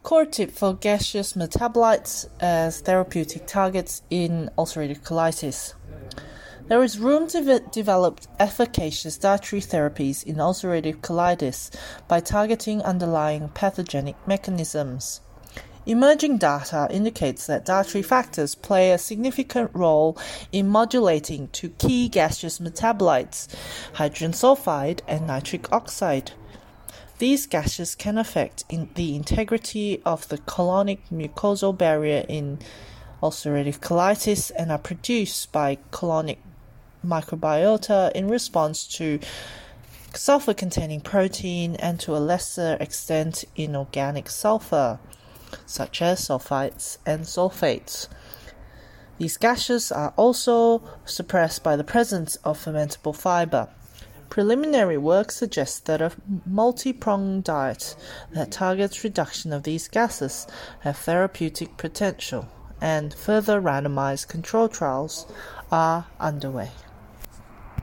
Core tip for gaseous metabolites as therapeutic targets in ulcerative colitis. There is room to develop efficacious dietary therapies in ulcerative colitis by targeting underlying pathogenic mechanisms. Emerging data indicates that dietary factors play a significant role in modulating two key gaseous metabolites, hydrogen sulfide and nitric oxide. These gases can affect the integrity of the colonic mucosal barrier in ulcerative colitis and are produced by colonic microbiota in response to sulfur-containing protein and to a lesser extent inorganic sulfur, such as sulfites and sulfates. These gases are also suppressed by the presence of fermentable fiber. Preliminary work suggests that a multi-pronged diet that targets reduction of these gases have therapeutic potential, and further randomized control trials are underway.